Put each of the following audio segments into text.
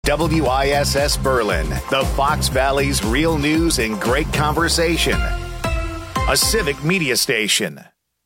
WISS Berlin, the Fox Valley's real news and great conversation. A civic media station.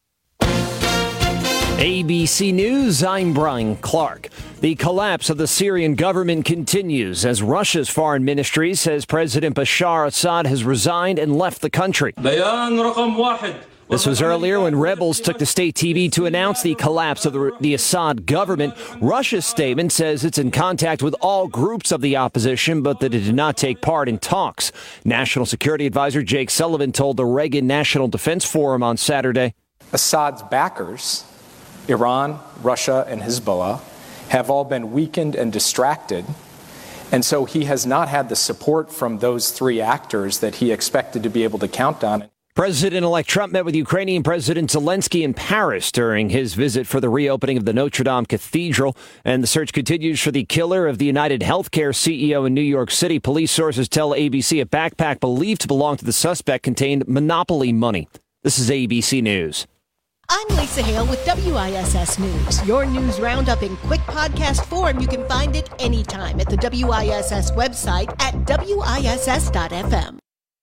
ABC News, I'm Brian Clark. The collapse of the Syrian government continues as Russia's foreign ministry says President Bashar Assad has resigned and left the country. This was earlier when rebels took to state TV to announce the collapse of the Assad government. Russia's statement says it's in contact with all groups of the opposition, but that it did not take part in talks. National Security Advisor Jake Sullivan told the Reagan National Defense Forum on Saturday. Assad's backers, Iran, Russia, and Hezbollah, have all been weakened and distracted. And so he has not had the support from those three actors that he expected to be able to count on. President-elect Trump met with Ukrainian President Zelensky in Paris during his visit for the reopening of the Notre Dame Cathedral. And the search continues for the killer of the United Healthcare CEO in New York City. Police sources tell ABC a backpack believed to belong to the suspect contained Monopoly money. This is ABC News. I'm Lisa Hale with WISS News. Your news roundup in quick podcast form. You can find it anytime at the WISS website at WISS.FM.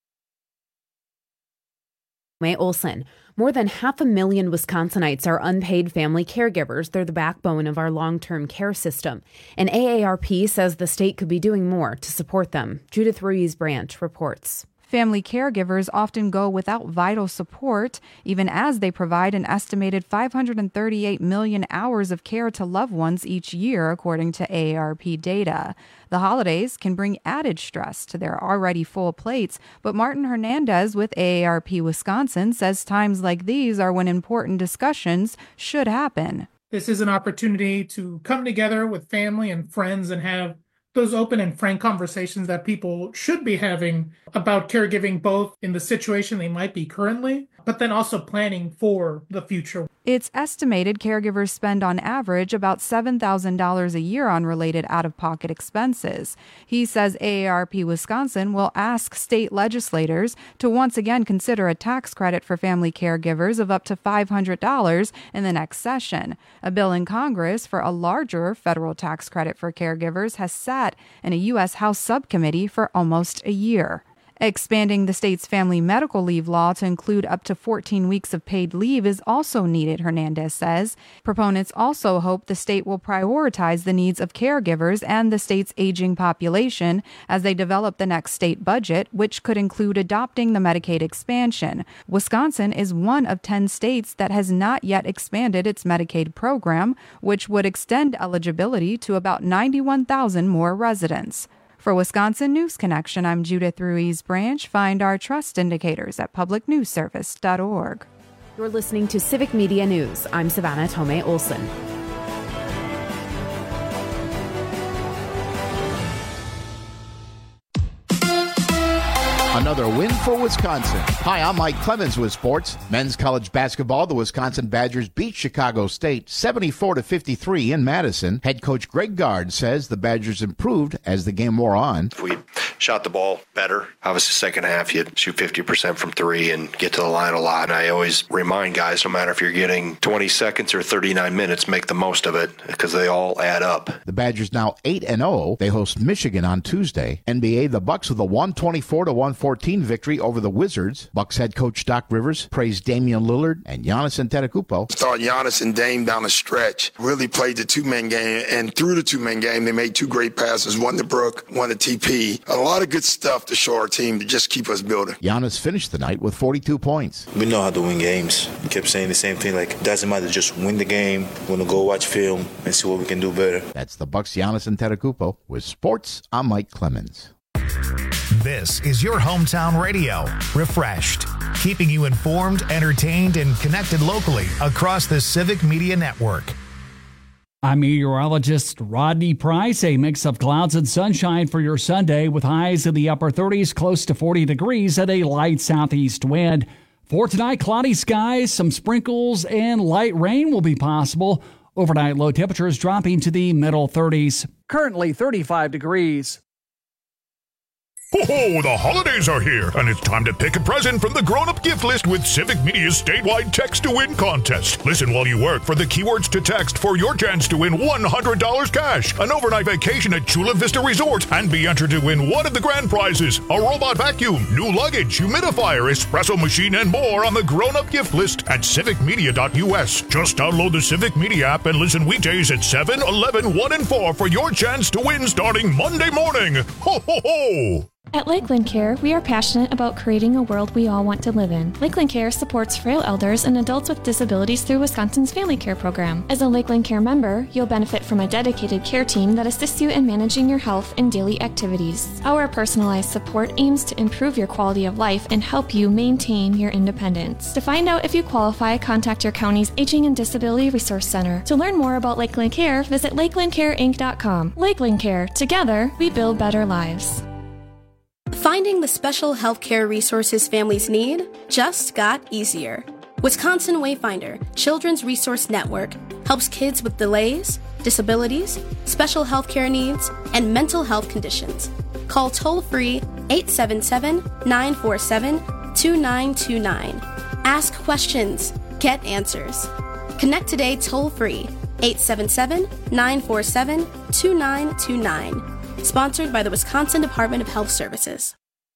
May Olson. More than 500,000 Wisconsinites are unpaid family caregivers. They're the backbone of our long-term care system. And AARP says the state could be doing more to support them. Judith Ruiz-Branch reports. Family caregivers often go without vital support, even as they provide an estimated 538 million hours of care to loved ones each year, according to AARP data. The holidays can bring added stress to their already full plates, but Martin Hernandez with AARP Wisconsin says times like these are when important discussions should happen. This is an opportunity to come together with family and friends and have those open and frank conversations that people should be having about caregiving, both in the situation they might be currently, but then also planning for the future. It's estimated caregivers spend on average about $7,000 a year on related out-of-pocket expenses. He says AARP Wisconsin will ask state legislators to once again consider a tax credit for family caregivers of up to $500 in the next session. A bill in Congress for a larger federal tax credit for caregivers has sat in a U.S. House subcommittee for almost a year. Expanding the state's family medical leave law to include up to 14 weeks of paid leave is also needed, Hernandez says. Proponents also hope the state will prioritize the needs of caregivers and the state's aging population as they develop the next state budget, which could include adopting the Medicaid expansion. Wisconsin is one of 10 states that has not yet expanded its Medicaid program, which would extend eligibility to about 91,000 more residents. For Wisconsin News Connection, I'm Judith Ruiz-Branch. Find our trust indicators at publicnewsservice.org. You're listening to Civic Media News. I'm Savannah Tomei Olson. Another win for Wisconsin. Hi, I'm Mike Clemens with sports. Men's college basketball, the Wisconsin Badgers beat Chicago State 74-53 in Madison. Head coach Greg Gard says the Badgers improved as the game wore on. If we shot the ball better, obviously second half you'd shoot 50% from three and get to the line a lot. And I always remind guys, no matter if you're getting 20 seconds or 39 minutes, make the most of it because they all add up. The Badgers now 8-0. They host Michigan on Tuesday. NBA, the Bucks with a 124-114 victory over the Wizards. Bucks head coach Doc Rivers praised Damian Lillard and Giannis Antetokounmpo. Thought Giannis and Dame down the stretch really played the two-man game, and through the two-man game, they made two great passes, one to Brook, one to TP. A lot of good stuff to show our team to just keep us building. Giannis finished the night with 42 points. We know how to win games. We kept saying the same thing, like, it doesn't matter, just win the game. We're going to go watch film and see what we can do better. That's the Bucks' Giannis Antetokounmpo. With sports, I'm Mike Clemens. This is your hometown radio, Refreshed, keeping you informed, entertained, and connected locally across the Civic Media Network. I'm meteorologist Rodney Price. A mix of clouds and sunshine for your Sunday with highs in the upper 30s, close to 40 degrees, and a light southeast wind. For tonight, cloudy skies, some sprinkles, and light rain will be possible. Overnight low temperatures dropping to the middle 30s. Currently 35 degrees. Ho-ho, the holidays are here, and it's time to pick a present from the grown-up gift list with Civic Media's statewide text-to-win contest. Listen while you work for the keywords to text for your chance to win $100 cash, an overnight vacation at Chula Vista Resort, and be entered to win one of the grand prizes, a robot vacuum, new luggage, humidifier, espresso machine, and more on the grown-up gift list at civicmedia.us. Just download the Civic Media app and listen weekdays at 7, 11, 1, and 4 for your chance to win starting Monday morning. Ho, ho, ho! At Lakeland Care, we are passionate about creating a world we all want to live in. Lakeland Care supports frail elders and adults with disabilities through Wisconsin's Family Care Program. As a Lakeland Care member, you'll benefit from a dedicated care team that assists you in managing your health and daily activities. Our personalized support aims to improve your quality of life and help you maintain your independence. To find out if you qualify, contact your county's Aging and Disability Resource Center. To learn more about Lakeland Care, visit lakelandcareinc.com. Lakeland Care. Together, we build better lives. Finding the special healthcare resources families need just got easier. Wisconsin Wayfinder Children's Resource Network helps kids with delays, disabilities, special healthcare needs, and mental health conditions. Call toll-free 877-947-2929. Ask questions. Get answers. Connect today toll-free 877-947-2929. Sponsored by the Wisconsin Department of Health Services.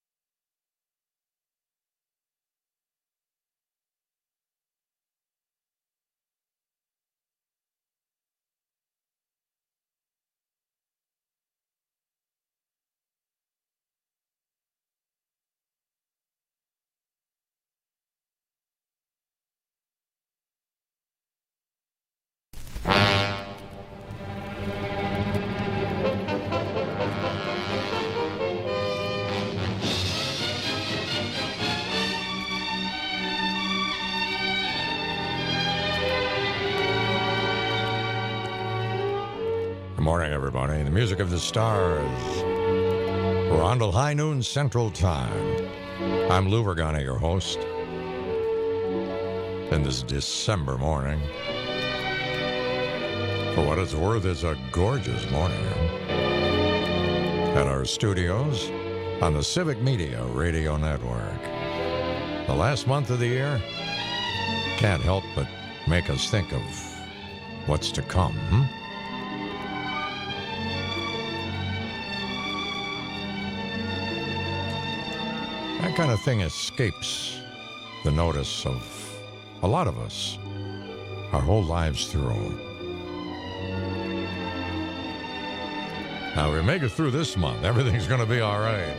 Morning, everybody. The music of the stars. Rondell High Noon Central Time. I'm Lou Vergani, your host. In this December morning. For what it's worth, it's a gorgeous morning at our studios on the Civic Media Radio Network. The last month of the year can't help but make us think of what's to come. That kind of thing escapes the notice of a lot of us our whole lives through. Now, we make it through this month. Everything's going to be all right.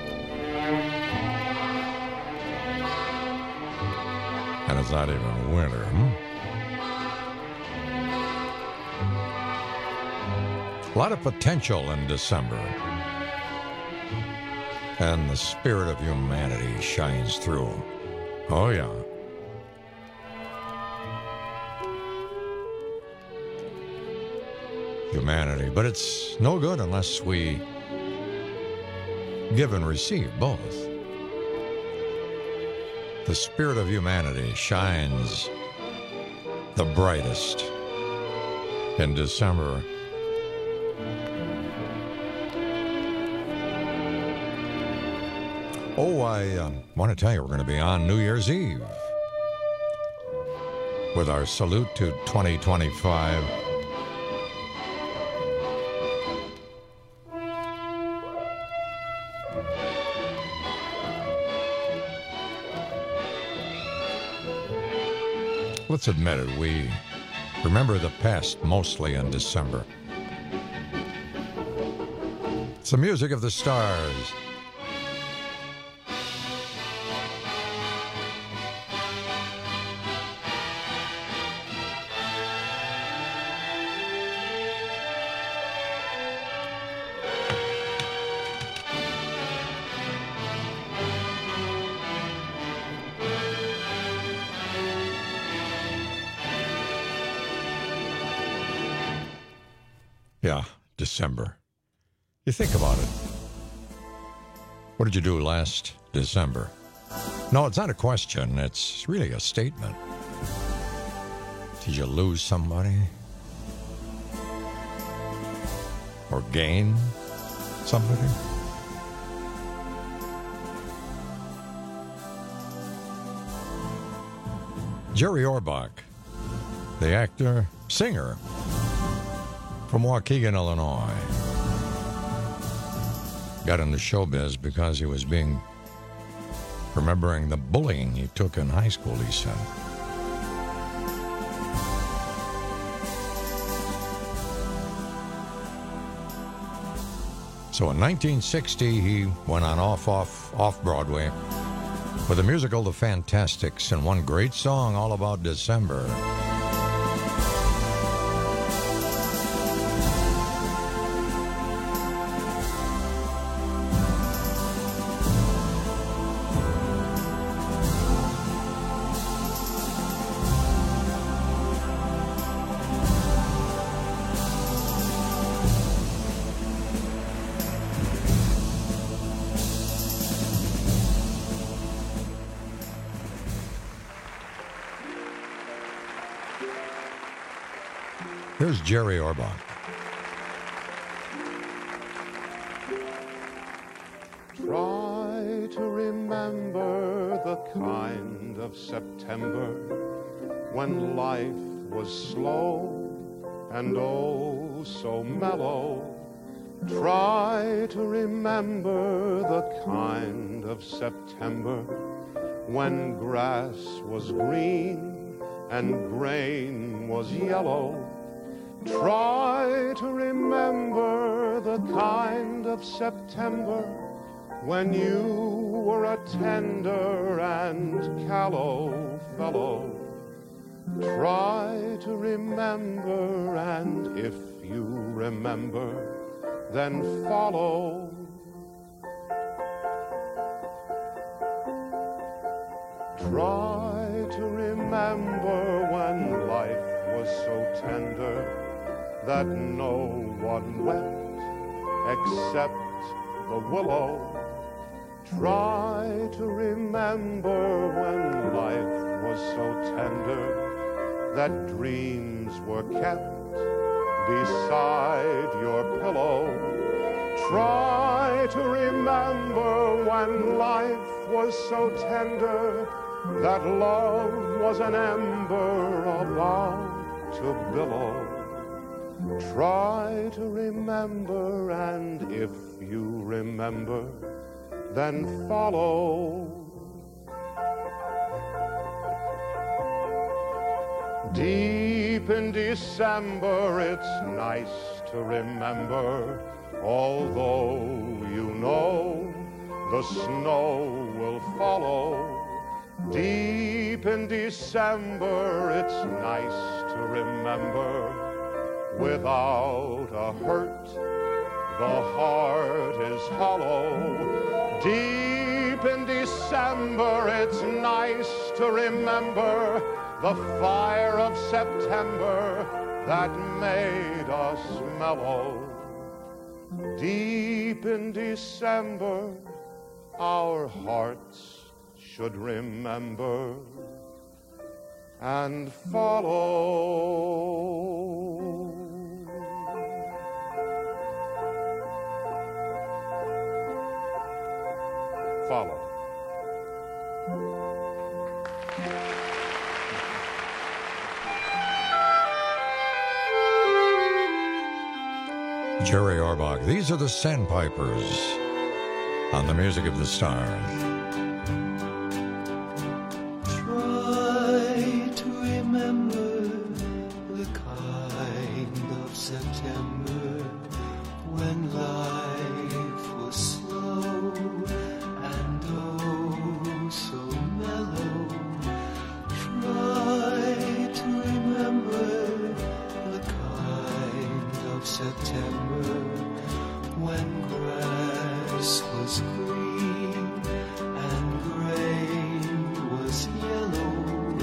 And it's not even winter. A lot of potential in December. And the spirit of humanity shines through. Oh, yeah. Humanity. But it's no good unless we give and receive both. The spirit of humanity shines the brightest in December. Oh, I want to tell you, we're going to be on New Year's Eve with our salute to 2025. Let's admit it, we remember the past mostly in December. It's the music of the stars. Yeah, December. You think about it. What did you do last December? No, it's not a question. It's really a statement. Did you lose somebody? Or gain somebody? Jerry Orbach, the actor, singer from Waukegan, Illinois, got into showbiz because he was remembering the bullying he took in high school, he said. So in 1960, he went on off Broadway with the musical The Fantastics and one great song all about December. Here's Jerry Orbach. Try to remember the kind of September when life was slow and oh so mellow. Try to remember the kind of September when grass was green and grain was yellow. Try to remember the kind of September when you were a tender and callow fellow. Try to remember, and if you remember, then follow. Try to remember when life was so tender that no one wept except the willow. Try to remember when life was so tender that dreams were kept beside your pillow. Try to remember when life was so tender that love was an ember about to billow. Try to remember, and if you remember, then follow. Deep in December, it's nice to remember, although you know the snow will follow. Deep in December, it's nice to remember, without a hurt, the heart is hollow. Deep in December, it's nice to remember the fire of September that made us mellow. Deep in December, our hearts should remember and follow. Follow. Jerry Orbach. These are the Sandpipers on the Music of the Stars. Try to remember the kind of September when life was slow and oh so mellow. Try to remember the kind of September when grass was green and grain was yellow.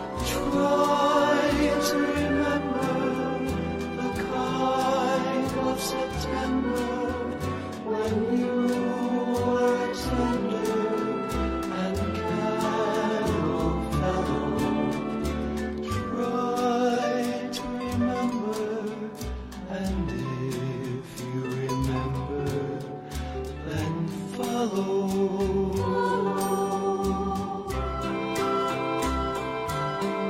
Try to remember the kind of September when you were tender and callow fellow. Try to remember, and if you remember, then follow.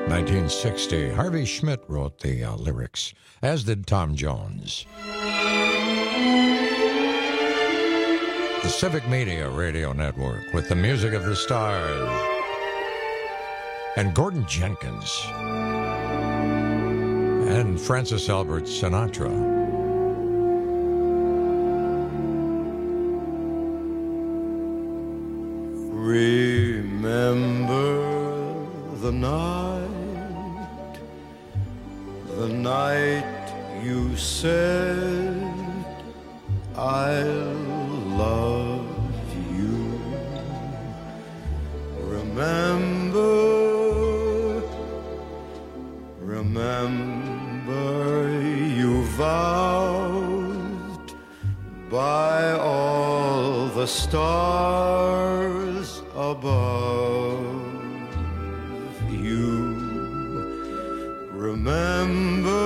1960. Harvey Schmidt wrote the lyrics, as did Tom Jones. The Civic Media Radio Network with the music of the stars. And Gordon Jenkins. And Francis Albert Sinatra. Remember the night you said I'll love you. Remember you vowed by all the stars above you. Remember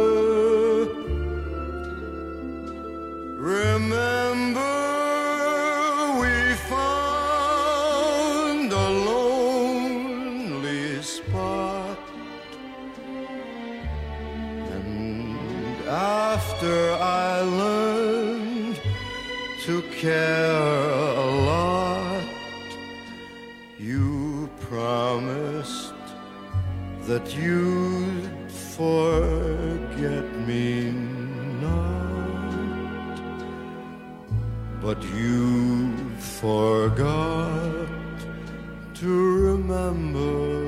we found a lonely spot, and after I learned to care a lot, you promised that you'd forget me not, but you forgot to remember.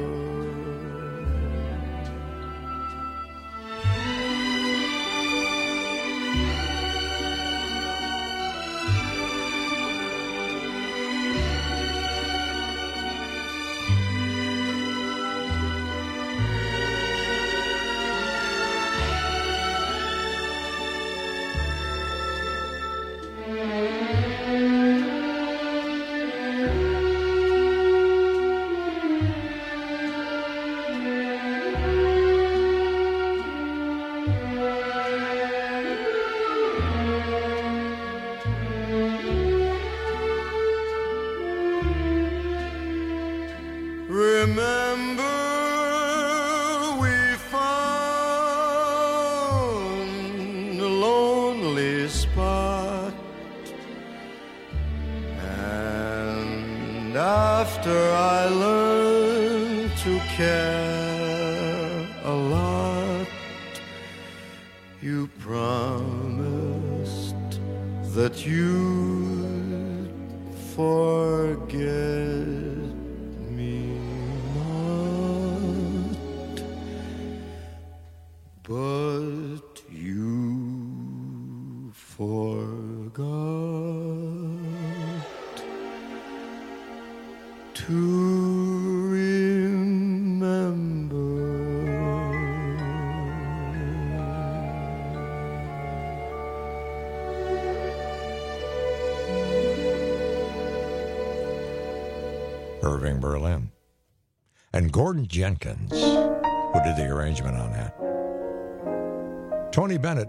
Irving Berlin. And Gordon Jenkins, who did the arrangement on that. Tony Bennett.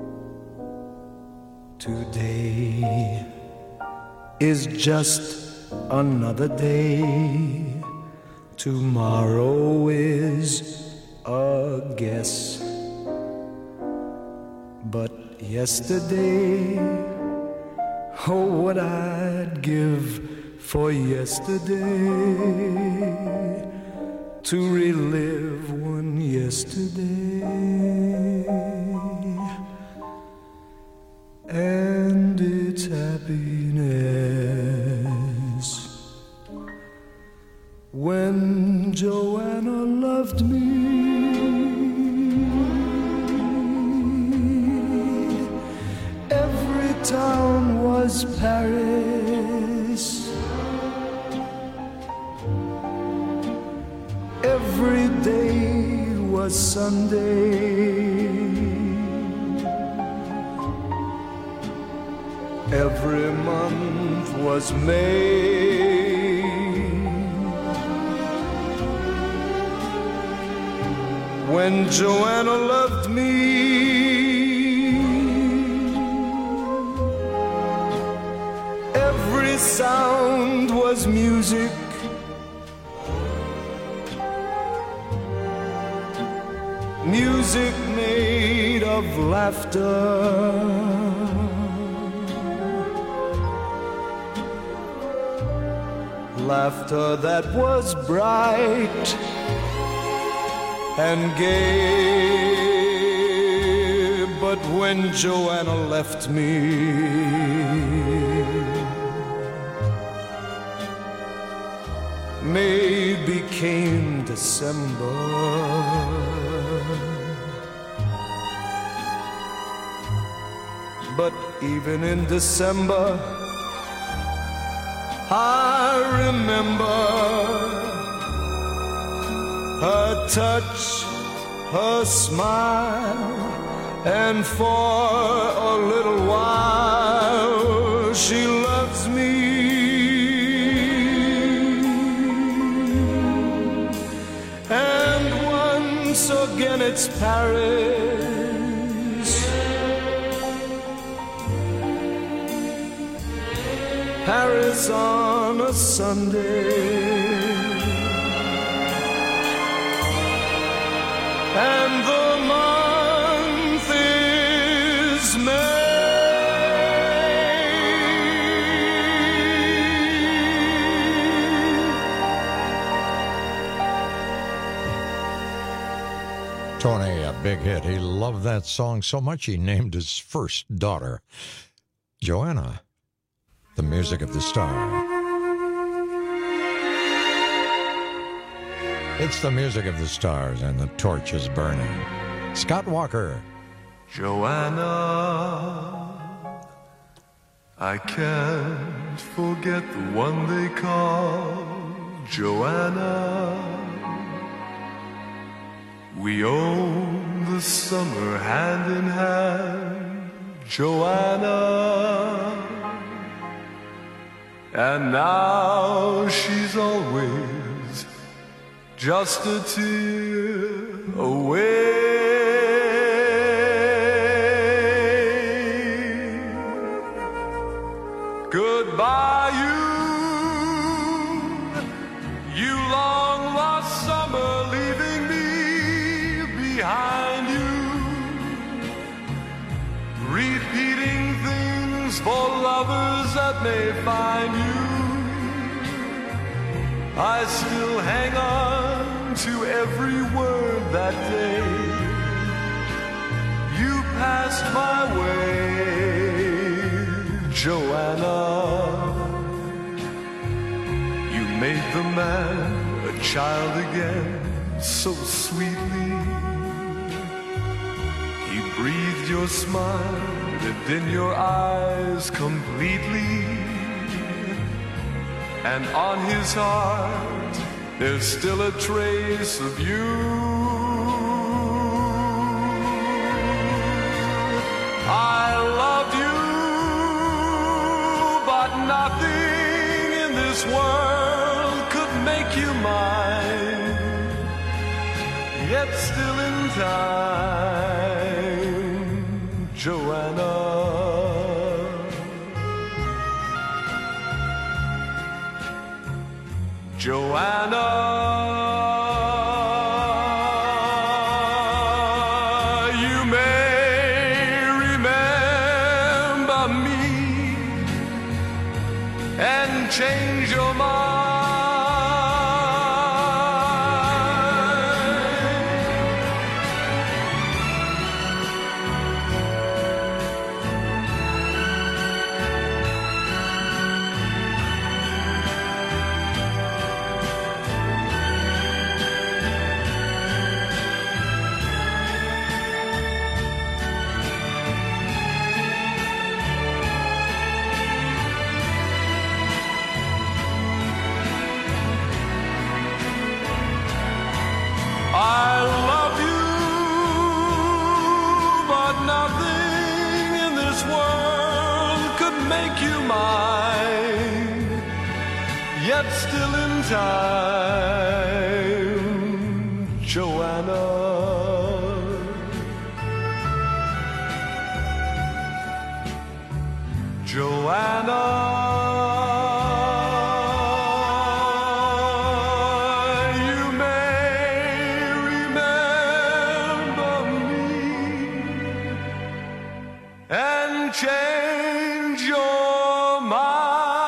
Today is just another day. Tomorrow is a guess. But yesterday, oh, what I'd give for yesterday, to relive one yesterday. And its happiness. When Joanna loved me, every town was Paris. Every day was Sunday. Every month was May. When Joanna loved me, every sound was music. music made of laughter. Laughter that was bright and gay. But when Joanna left me, May became December. But even in December, I remember her touch, her smile, and for a little while she loves me. And once again it's Paris, Paris on a Sunday, and the month is May. Tony, a big hit. He loved that song so much he named his first daughter Joanna. The music of the star. It's the music of the stars, and the torch is burning. Scott Walker. Joanna, I can't forget the one they call Joanna. We own the summer hand in hand, Joanna. And now she's always just a tear away. Goodbye, you long lost summer, leaving me behind you, repeating things for lovers that may find you. I still hang on to every word that day you passed my way, Joanna. You made the man a child again so sweetly. He breathed your smile, lived in your eyes completely. And on his heart, there's still a trace of you. I loved you, but nothing in this world could make you mine. Yet still in time, Joanna. Joanna, you may remember me and change your mind. I love you, but nothing in this world could make you mine. Yet still in time, Joanna. Joanna. change your mind.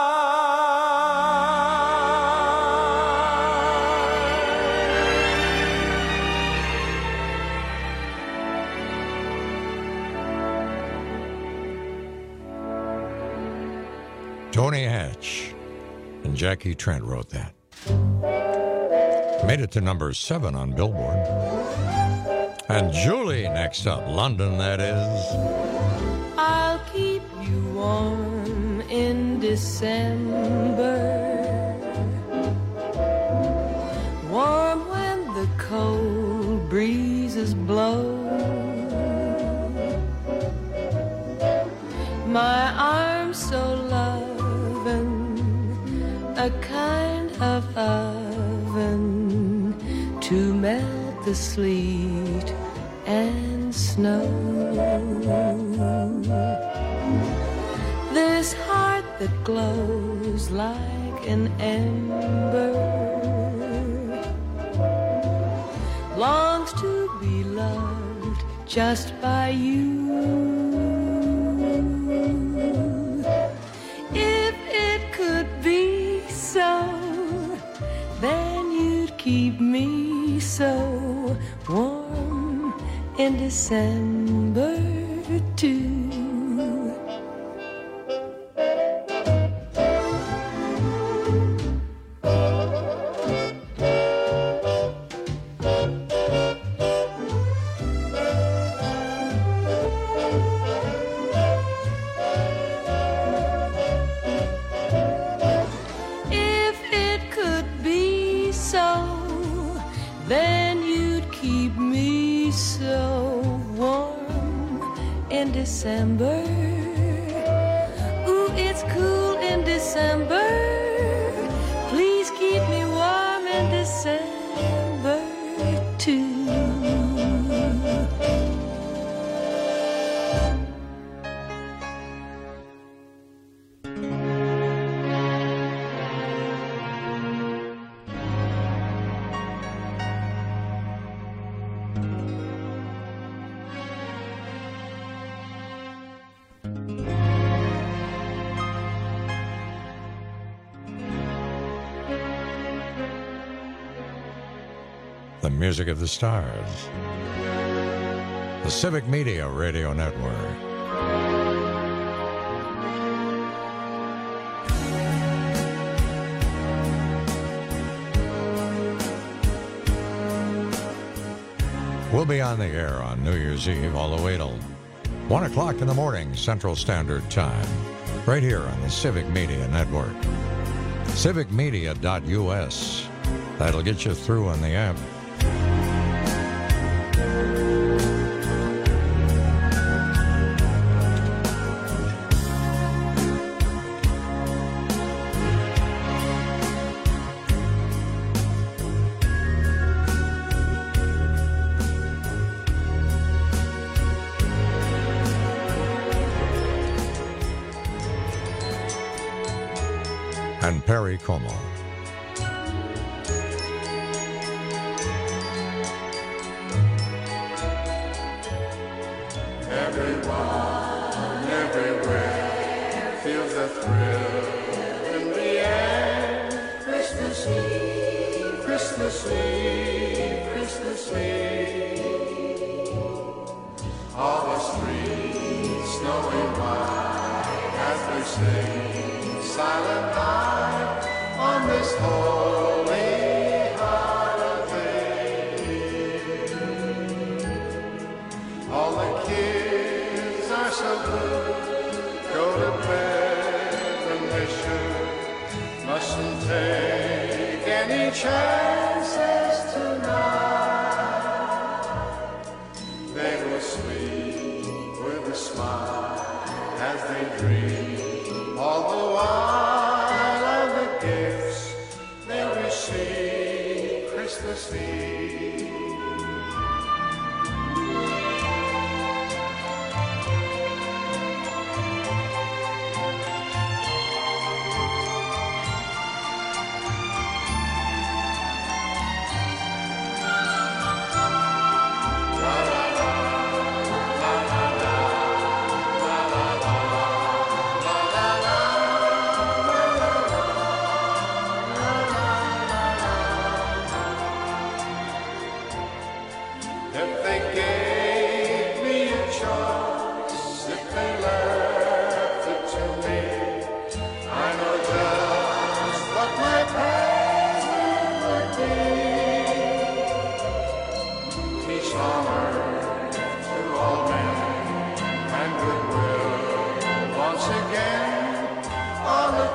Tony Hatch and Jackie Trent wrote that. Made it to number 7 on Billboard. And Julie next up, London that is. I'll keep you warm in December, warm when the cold breezes blow. My arms so loving, a kind of oven to melt the sleet and snow. This heart that glows like an ember longs to be loved just by you. If it could be so, then you'd keep me so warm in December too. If it could be so, then you'd keep me so warm in December. Ooh, it's cool in December. Please keep me warm in December too. The music of the stars. The Civic Media Radio Network. We'll be on the air on New Year's Eve all the way till 1 o'clock in the morning, Central Standard Time, right here on the Civic Media Network. civicmedia.us. That'll get you through on the app. And Perry Como. Everyone, everywhere feels a thrill in the air. Christmas Eve, Christmas Eve, Christmas Eve. All the streets snowing white as we sing Silent Night on this holy holiday. All the kids are so good, go to bed when they should. Mustn't take any chances tonight. They will sleep with a smile as they dream all the while of the gifts they'll receive Christmas Eve. La la la, la la la, la la la. If they gave me a choice, if they left it to me, I know just what my present would be. Peace on earth to all men, and goodwill once again on the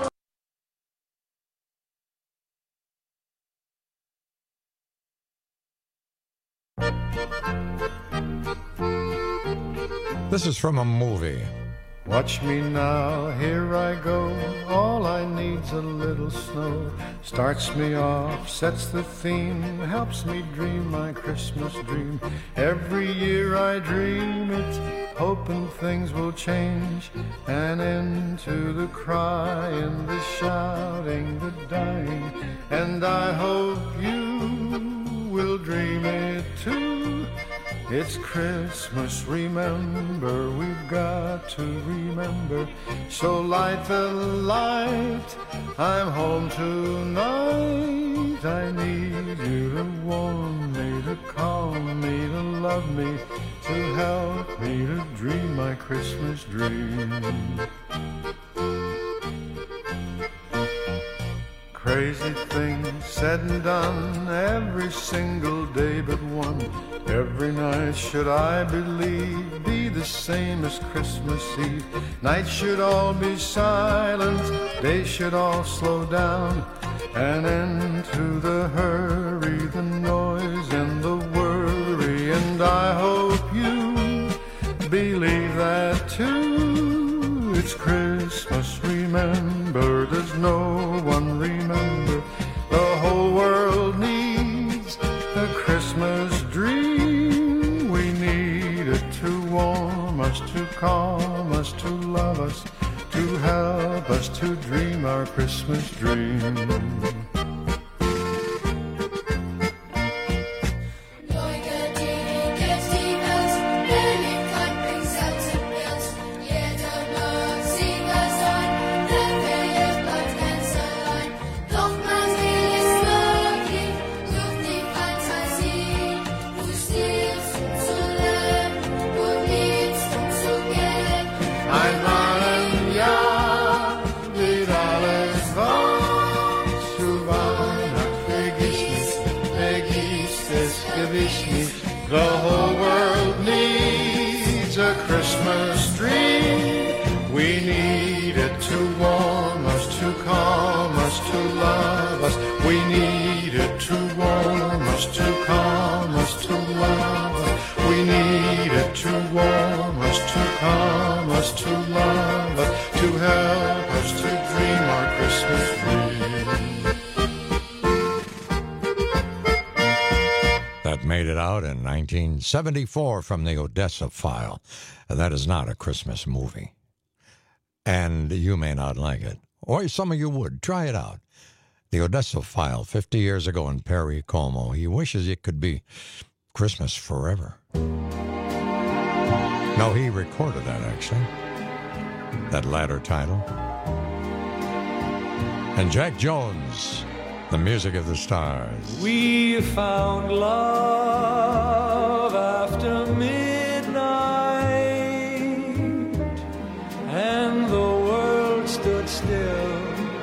This is from a movie. Watch me now, here I go. All I need's a little snow. Starts me off, sets the theme, helps me dream my Christmas dream. Every year I dream it, hoping things will change. An end to the crying, the shouting, the dying. And I hope you will dream it too. It's Christmas, remember, we've got to remember. So light the light, I'm home tonight. I need you to warm me, to calm me, to love me, to help me to dream my Christmas dream. Crazy things said and done every single day but one. Every night should I believe be the same as Christmas Eve. Nights should all be silent, days should all slow down. An end to the hurry, the noise and the worry. And I hope you believe that too. It's Christmas, remember, does no one remember? The whole world needs a Christmas dream. We need it to warm us, to calm us, to love us, to help us to dream our Christmas dream. The whole world needs a Christmas dream. We need it to warm us, to calm us, to love us. We need it to warm us, to calm us, to love us. We need it to warm us, to calm us, to love us, to help us to dream our Christmas dream. That made it out in 1974 from the Odessa File. That is not a Christmas movie. And you may not like it. Or some of you would. Try it out. The Odessa File, 50 years ago in Perry Como. He wishes it could be Christmas forever. No, he recorded that, actually. That latter title. And Jack Jones, The Music of the Stars. We found love after midnight, and the world stood still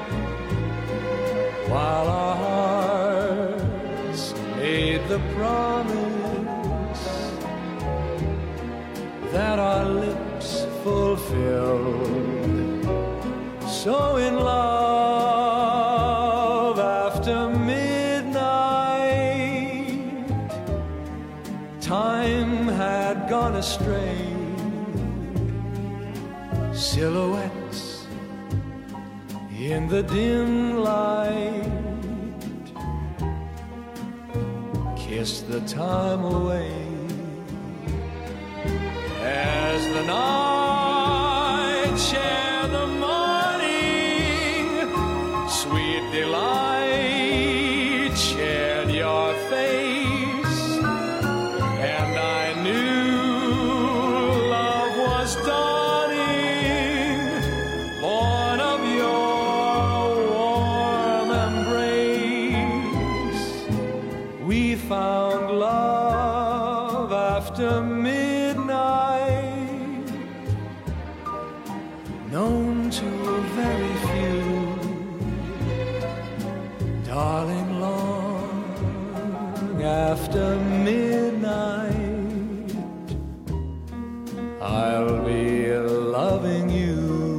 while our hearts made the promise that our lips fulfilled. So in love after midnight, time had gone astray. Silhouettes in the dim light kissed the time away as the night shared the morning. Sweet delight shared your face, and I knew love was dawning, born of your warm embrace. We found love after midnight, known to a very few, darling, long after midnight, I'll be loving you.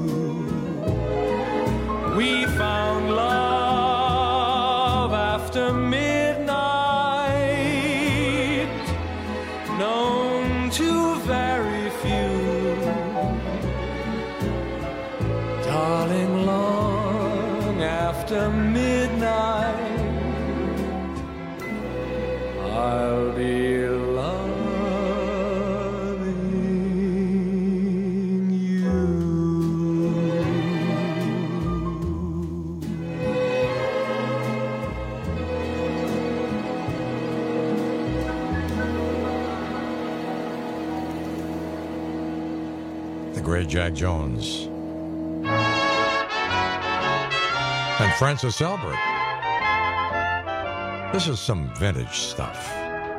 We found love after midnight, known to very few, darling, long after midnight, I'll be loving you. The great Jack Jones. And Francis Albert. This is some vintage stuff.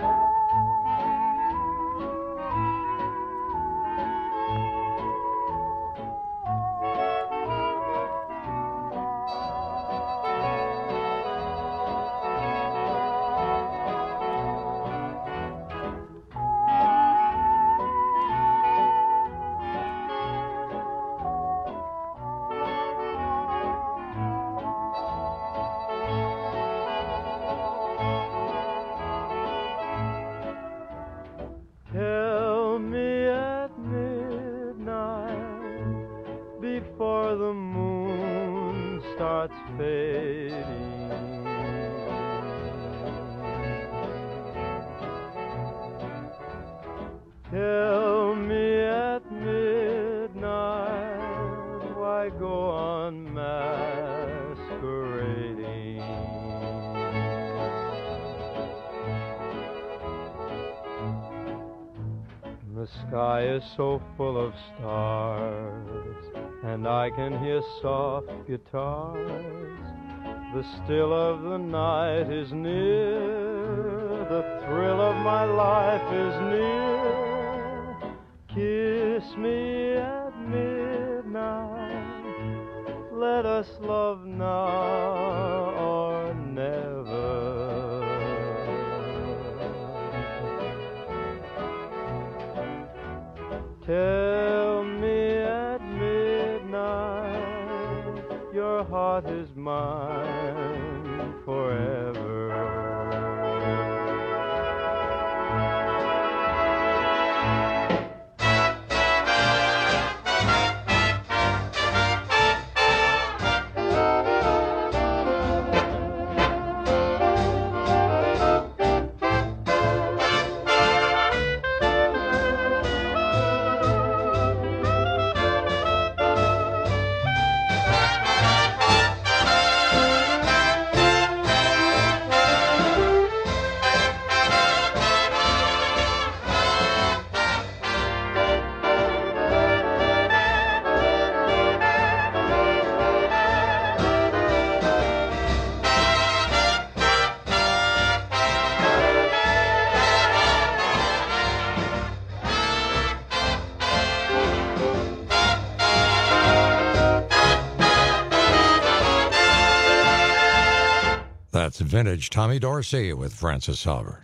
Tell me at midnight, before the moon starts fading, tell me at midnight, why go on masquerading? The sky is so full of stars, and I can hear soft guitars. The still of the night is near, the thrill of my life is near. Kiss me at midnight, let us love now or never. Tell me at midnight, your heart is mine forever. That's vintage Tommy Dorsey with Francis Albert.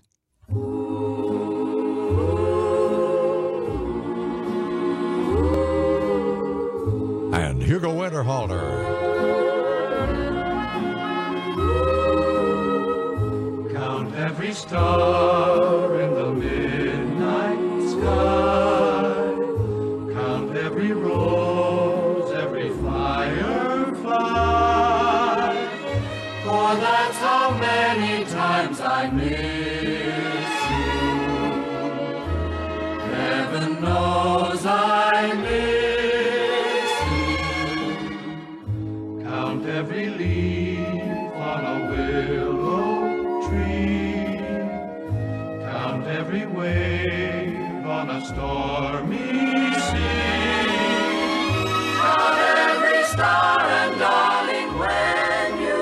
And Hugo Winterhalter. Count every star in the midnight sky. Count every rose, every firefly. For that's how many times I miss you. Heaven knows I miss you. Count every leaf on a willow tree. Count every wave on a stormy sea. Count every star, and darling, when you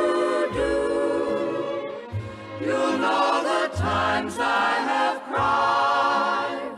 you'll know the times I have cried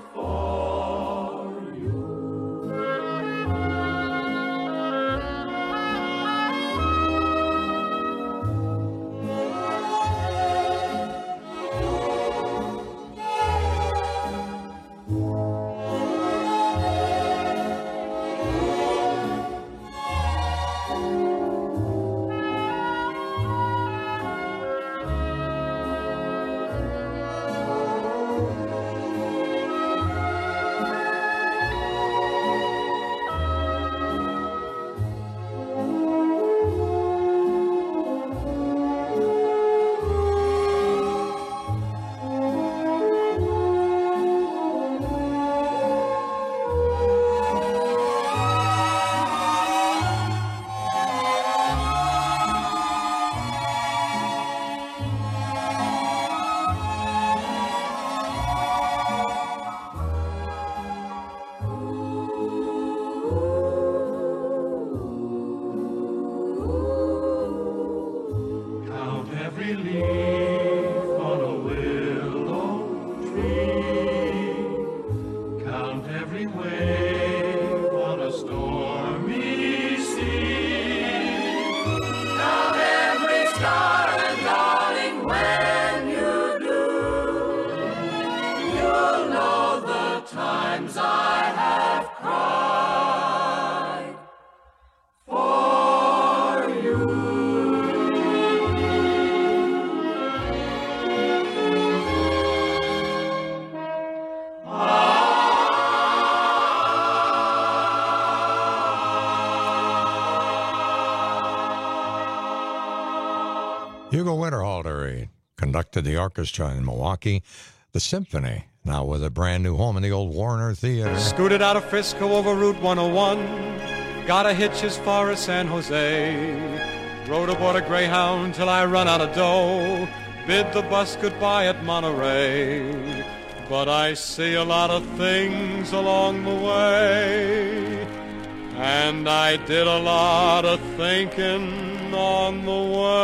Hugo Winterhalter, he conducted the orchestra in Milwaukee. The symphony, now with a brand new home in the old Warner Theater. Scooted out of Frisco over Route 101. Got a hitch as far as San Jose. Rode aboard a Greyhound till I run out of dough. Bid the bus goodbye at Monterey. But I see a lot of things along the way. And I did a lot of thinking on the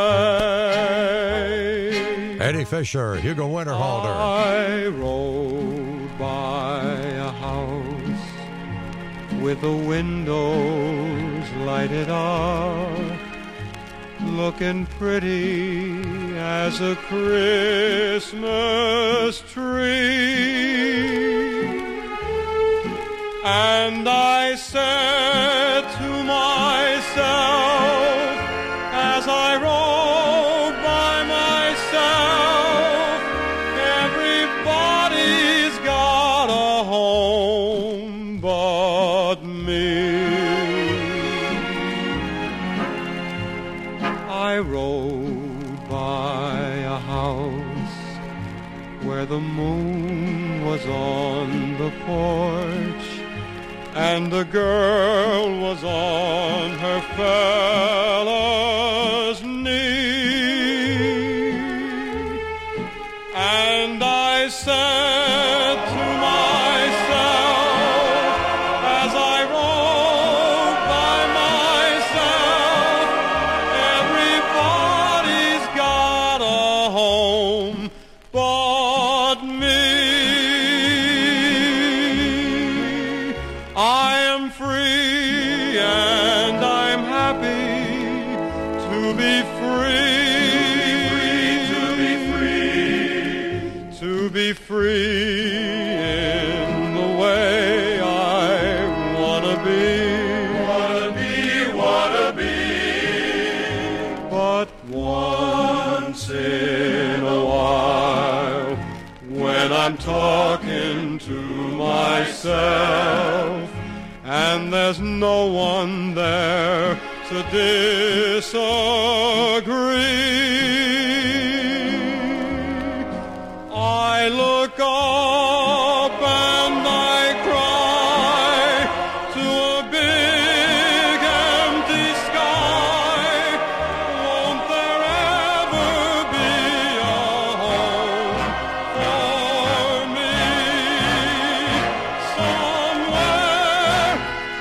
way. Eddie Fisher, Hugo Winterhalter. I rode by a house with the windows lighted up, looking pretty as a Christmas tree. And I said to myself as I rode by myself, everybody's got a home but me. I rode by a house where the moon was on the porch, and the girl was on her fella's knee. And I said to myself as I rode by myself, everybody's got a home but me. I am free and I'm happy to be free, to be free in the way I wanna be. But once in a while, when I'm talking to myself, and there's no one there to disagree, I look up and I cry to a big empty sky. Won't there ever be a home for me somewhere?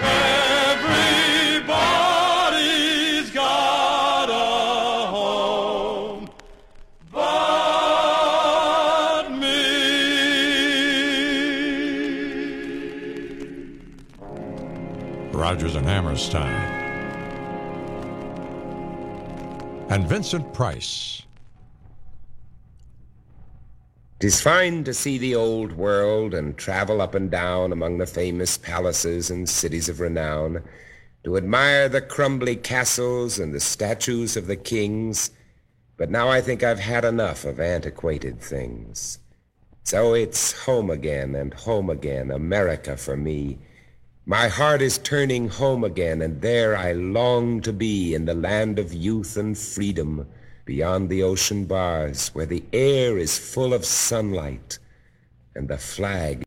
Everybody's got a home but me. Rodgers and Hammerstein. And Vincent Price. 'Tis fine to see the old world and travel up and down among the famous palaces and cities of renown, to admire the crumbly castles and the statues of the kings, but now I think I've had enough of antiquated things. So it's home again, America for me. My heart is turning home again, and there I long to be, in the land of youth and freedom, beyond the ocean bars, where the air is full of sunlight and the flag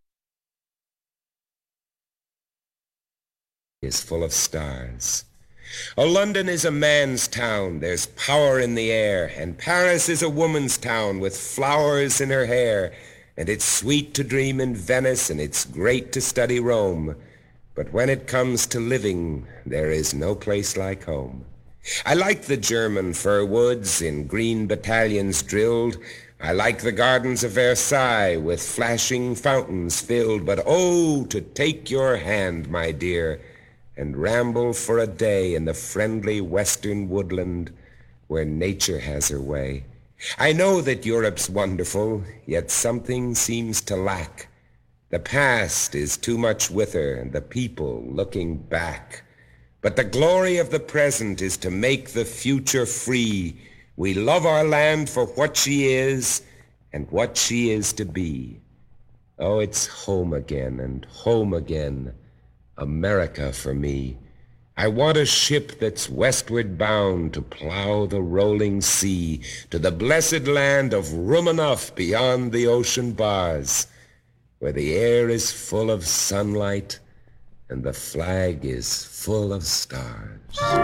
is full of stars. Oh, London is a man's town, there's power in the air, and Paris is a woman's town with flowers in her hair, and it's sweet to dream in Venice, and it's great to study Rome, but when it comes to living, there is no place like home. I like the German fir woods in green battalions drilled. I like the gardens of Versailles with flashing fountains filled. But oh, to take your hand, my dear, and ramble for a day in the friendly western woodland where nature has her way. I know that Europe's wonderful, yet something seems to lack. The past is too much with her, and the people looking back. But the glory of the present is to make the future free. We love our land for what she is and what she is to be. Oh, it's home again, America for me. I want a ship that's westward bound to plow the rolling sea to the blessed land of room enough beyond the ocean bars, where the air is full of sunlight and the flag is full of stars.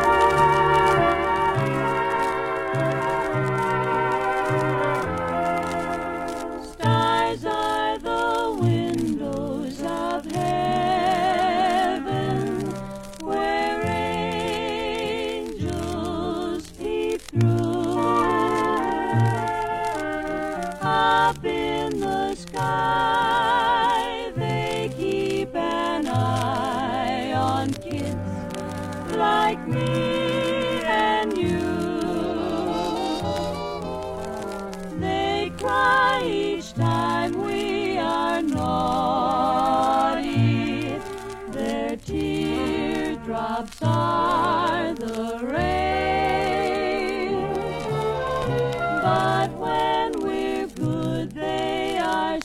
Stars are the windows of heaven, where angels peep through. Up in the sky, they keep an eye on kids like me and you. They cry each time we are naughty. Their teardrops are the rain. But when we're good, they are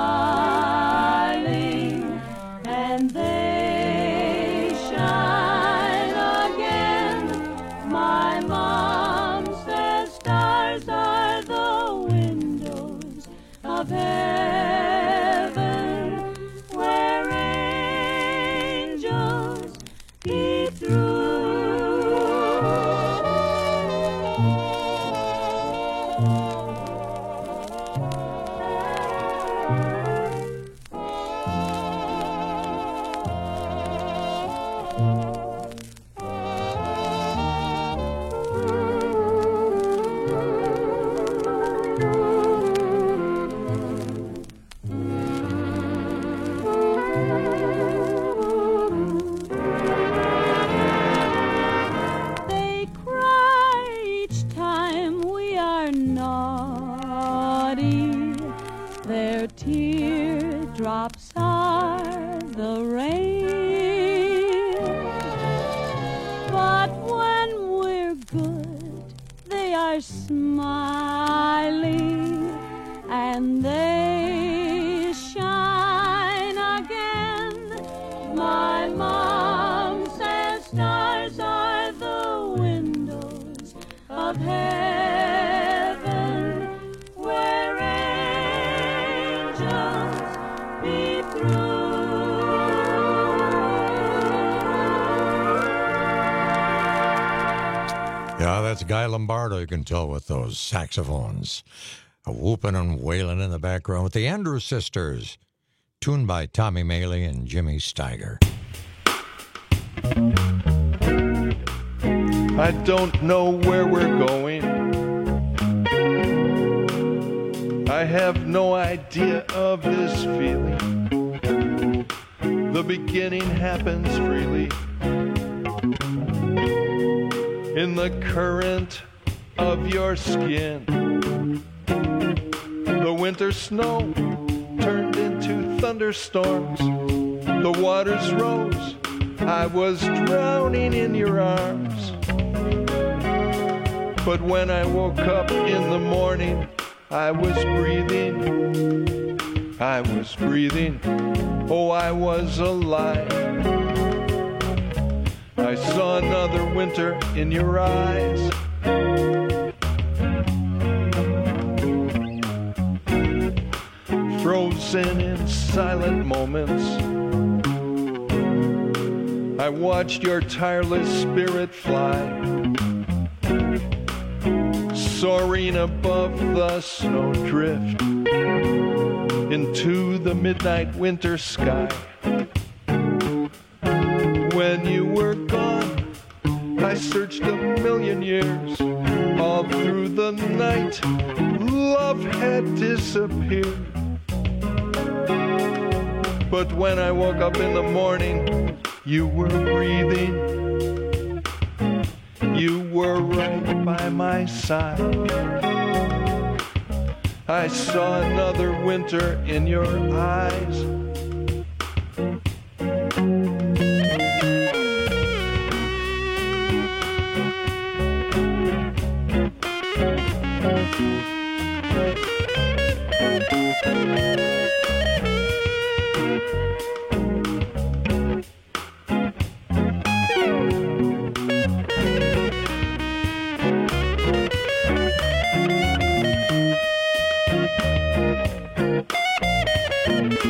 smiling, and they shine again. My mom says stars are the windows of heaven, where angels peep through. They cry each time we are naughty. Their teardrops are the rain. But when we're good, they are smiling, and they shine again. My mom says stars are the windows of heaven, where angels peep through. Yeah, that's Guy Lombardo, you can tell with those saxophones. A whooping and wailing in the background with the Andrews Sisters, tuned by Tommy Maley and Jimmy Steiger. I don't know where we're going. I have no idea of this feeling. The beginning happens freely in the current of your skin. The winter snow turned into thunderstorms. The waters rose. I was drowning in your arms. But when I woke up in the morning, I was breathing. I was breathing. Oh, I was alive. I saw another winter in your eyes. Frozen in silent moments, I watched your tireless spirit fly, soaring above the snowdrift into the midnight winter sky. When you were gone, I searched a million years. All through the night, love had disappeared. But when I woke up in the morning, you were breathing. You were right by my side. I saw another winter in your eyes.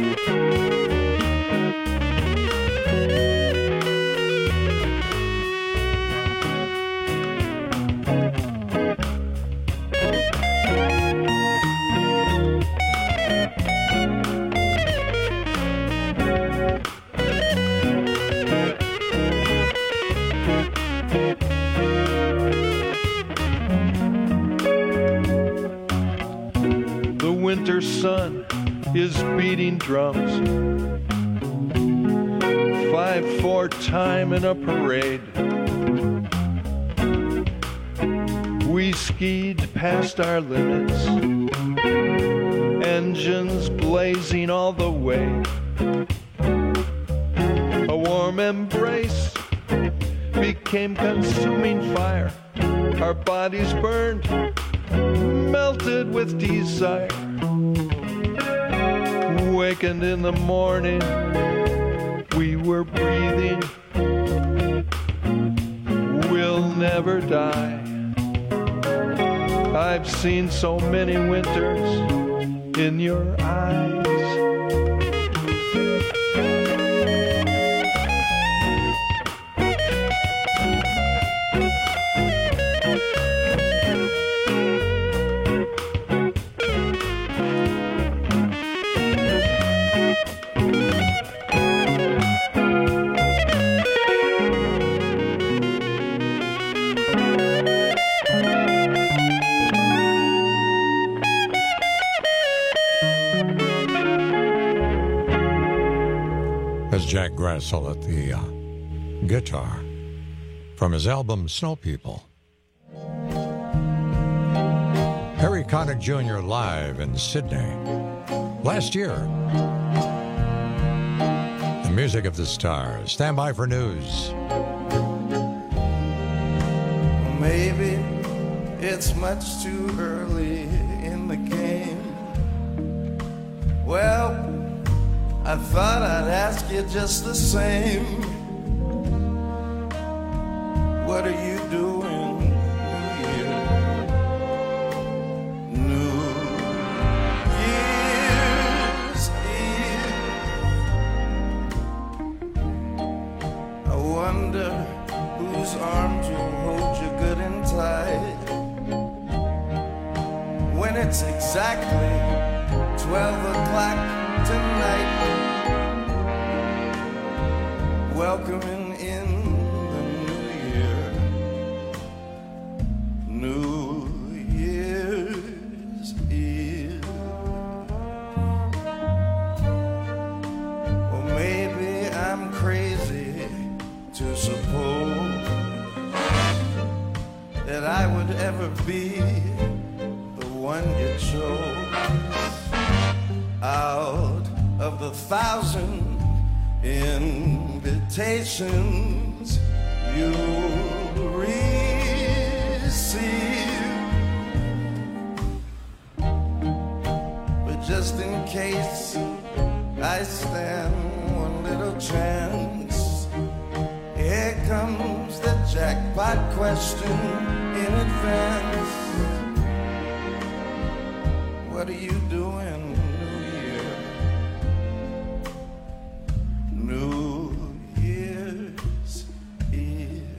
Winter sun is beating drums, 5/4 time in a parade. We skied past our limits, engines blazing all the way. A warm embrace became consuming fire. Our bodies burned, melted with desire. Wakened in the morning, we were breathing. We'll never die. I've seen so many winters in your eyes. Jack Grassel at the guitar from his album Snow People. Harry Connick Jr. live in Sydney last year. The music of the stars. Stand by for news. Maybe it's much too early in the game. Well, I thought I'd ask you just the same. What are you doing here? New Year's Eve. I wonder whose arms will hold you good and tight when it's exactly 12 o'clock tonight. Welcoming in the new year. New Year's Eve. Well, maybe I'm crazy to suppose that I would ever be the one you chose out of the 1,000 invitations you receive. But just in case I stand one little chance, here comes the jackpot question in advance. What are you doing? New Year's Eve.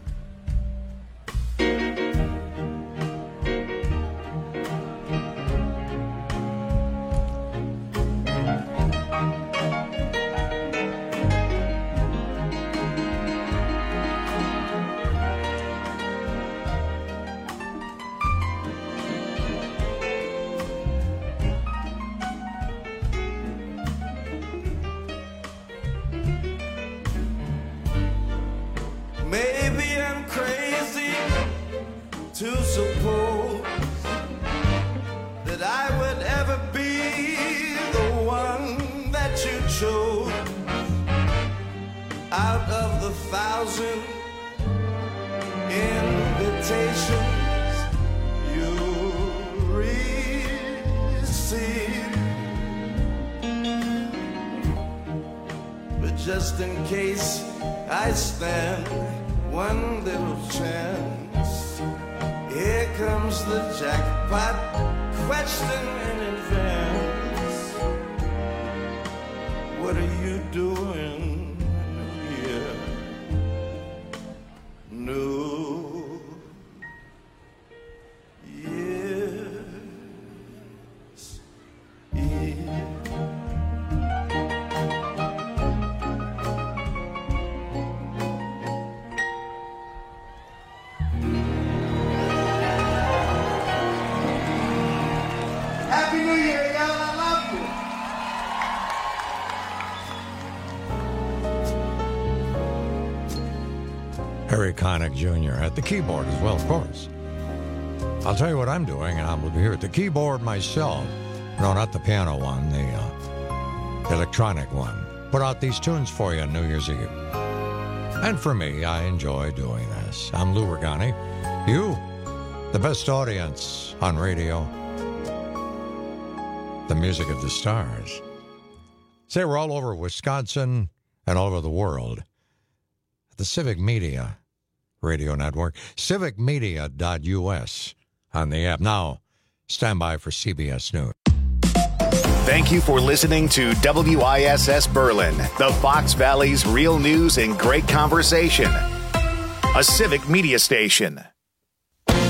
To suppose that I would ever be the one that you chose out of the 1,000 invitations you received. But just in case I stand one little chance, here comes the jackpot question in advance. what are you doing, New Year? New Year's Eve. Happy New Year, y'all. I love you. Harry Connick Jr. at the keyboard as well, of course. I'll tell you what I'm doing, and I'm here at the keyboard myself. No, not the piano one, the electronic one. Put out these tunes for you on New Year's Eve. And for me, I enjoy doing this. I'm Lou Regani. You, the best audience on radio. The music of the stars. Say we're all over Wisconsin and all over the world. The Civic Media Radio Network, civicmedia.us on the app. Now, stand by for CBS News. Thank you for listening to WISS Berlin, the Fox Valley's real news and great conversation. A Civic Media station.